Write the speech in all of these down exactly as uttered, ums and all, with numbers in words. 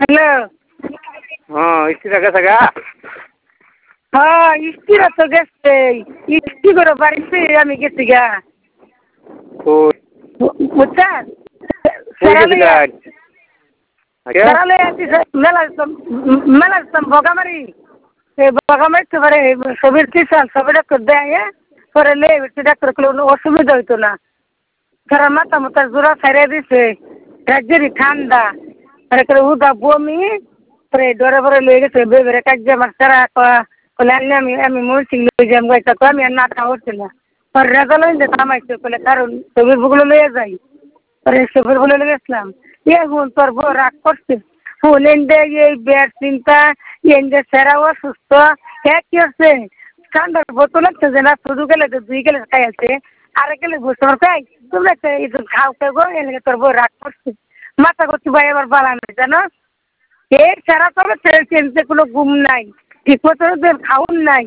Hello. হ্যাঁ স্ত্রীটা গেছে গা? হ্যাঁ স্ত্রীরা তো গেছে, স্ত্রী করে বাড়িতে আমি গেছি গা। কই বুঝছেন? কই গেছিলেন? আচ্ছা সেরালে আছি মেলা মেলা বগামারি এই বগামারি তো পারে সবের কিসান সবে ডাক্তার দেয় পরে লে ডাক্তার কোনো অসুবিধা হইতো না। সারা মাথা মাথা জোড়া ছাড়িয়ে দিছে, রাজ্যেরই ঠান্ডা পরে করে উদা বমি পরে ডরে ভরে লয়ে গেছে বেবেরে কাজ আমার সারা বলে আনি আমি আমি মরছি লয়ে যাম গাইতা তো আমি আর নাটা হচ্ছে না পরে রেজাল্ট হইলে থামাইছে বলে কারণ ছবির বুগুলো লয়ে যাই পরে ছবির বুগুলো লয়ে গেছিলাম এখন তোর বউ রাগ করছে ফুল এন্ডে এই বেড চিন্তা এন্ডে সেরা অসুস্থ হ্যাঁ কি হচ্ছে ঠান্ডার বোতল আছে যে না শুধু গেলে তো দুই গেলে খাই আছে আরে গেলে বসে খাই তোমরা খাও খাও গো এলে তোর বউ রাগ করছে মাথা করছি ভাই এবার বালা নাই জানো এই সারা তবে চেনতে কোনো ঘুম নাই ঠিক মতো খাউন নাই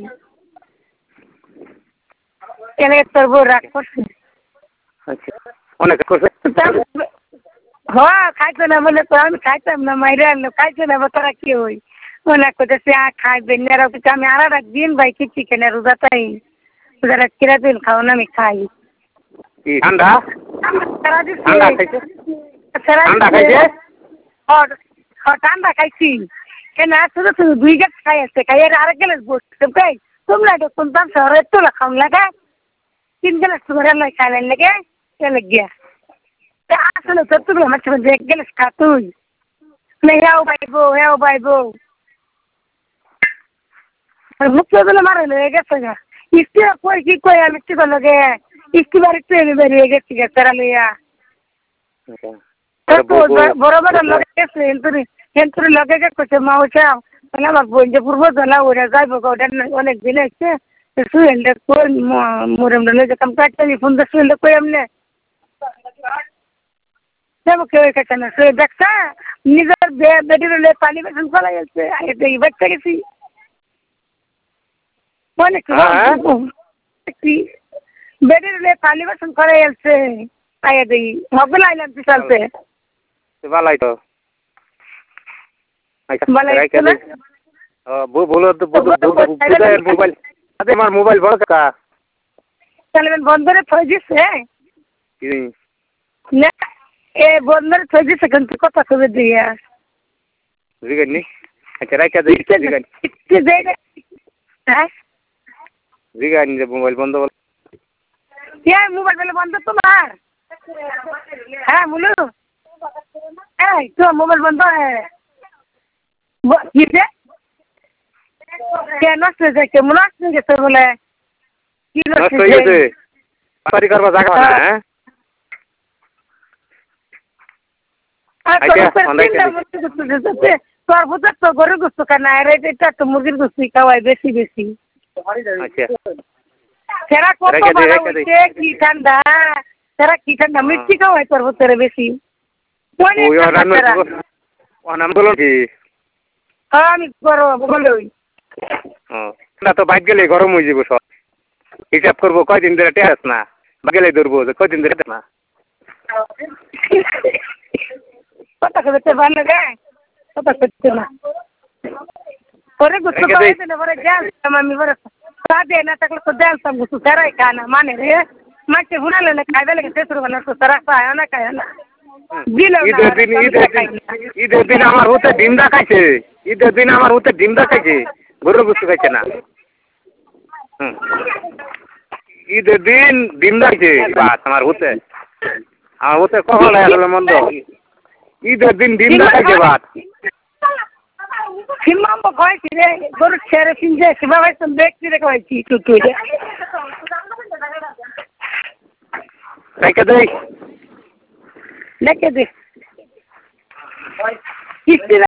এলে তোর বউ রাগ করছে। আচ্ছা অনেক করছে হ্যাঁ খাইতো না বলে তো আমি খাইতাম না মাইরে আনলো খাইতো না তোরা কি হই অনেক করতেছে আ খাইবেন না কিছু আমি আর এক দিন ভাই কি চিকেনের রোজা তাই রোজাটা কিরা দিন খাও না আমি খাই ঠান্ডা ঠান্ডা খাইছে ঠান্ডা খাইছে ঠান্ডা খাইছি কেন শুধু শুধু দুই গ্যাস খাই আছে খাই আরেক গেলে বসতে খাই তোমরা কোন দাম শহরে তোলা খাও লাগা তিন গেলে সুগার নয় খাইলেন লেগে চলে গিয়া আসলে তো তুমি আমার সঙ্গে এক গেলে খা তুই হেও বাইবো হেও বাইবো মুখ্য দিলে মারে হয়ে গেছে গা ইস্তি কই কি কই আমি কি করলো গে ইস্তি বাড়ি ট্রেনে বেরিয়ে গেছি গে তারা লইয়া বড় বড় লগে গেছে এন্তরি এন্তরি লগে গেছে মা ওটা মানে আমার বোন যে পূর্ব জেলা ওরা যাইবো ওটা অনেক দিন আছে শুয়েন্ডে কই মোরেম লগে যেতাম কাটতে ফোন দিয়ে শুয়েন্ডে কই এমনি দেবো কেউ এসেছে না সে দেখছা নিজের বেডির পানি বেসন ফেলা যাচ্ছে এই বাচ্চা গেছি অনেক বেডির পানি বেসন ফেলা যাচ্ছে আয়া দিই হবে লাইলাম চলতে বালাই তো বলো তো মোবাইল আরে আমার মোবাইল বড় কা তাহলে বন্ধ করে থই দিছে না এ বন্ধ করে থই দিছে কিন্তু কথা কবে দিয়া জিগানি আচ্ছা রাইকা দে জিগানি হ্যাঁ জিগানি যে মোবাইল বন্ধ বল কে মোবাইল বলে বন্ধ তোমার হ্যাঁ মুলু এই তো মোবাইল বন্ধ হ্যাঁ কিসে কে নষ্ট হয়ে যায় কেমন নষ্ট হয়ে গেছে বলে কি নষ্ট হয়ে গেছে পারি করবা জায়গা হ্যাঁ তোর বুঝে তো গরুর গোস্ত খানা এটা তো মুরগির গোস্ত খাওয়াই বেশি বেশি সেরা কত ভালো হইছে কি ঠান্ডা সেরা কি ঠান্ডা মিষ্টি খাওয়াই তোর ভিতরে বেশি আমি গরম বলই না তো বাইক গেলে গরম হয়ে যাবো সব হিসাব করবো কয়দিন ধরে টেরাস না বাগেলে ধরবো কয়দিন ধরে না কথা কইতে ভালো গে কথা কইতে না পরে গুছ কইতে না পরে গেল আমি পরে সাদে না তাকলে তো দেন সব গুছ সারাই খানা মানে রে মাছে হুনালে না খাইবে লাগে তেসর বানা তো সারা খায় না খায় না দিলো না ঈদের দিন ঈদের দিন ঈদের দিন আমার হতে ডিম দেখাইছে ঈদের দিন আমার হতে ডিম দেখাইছে গরু গুছ খাইছে না ঈদের দিন ডিম দেখাইছে বাস আমার হতে আমার হতে কখন লাগা গেল মন্দ ঈদের দিন ডিম দেখাইছে বাস সিম্মাম কইছি রে গরু ছেড়ে সিনজে সিবা ভাই তুমি দেখছি রে কইছি তুই তুই রেখে দে লেখে দে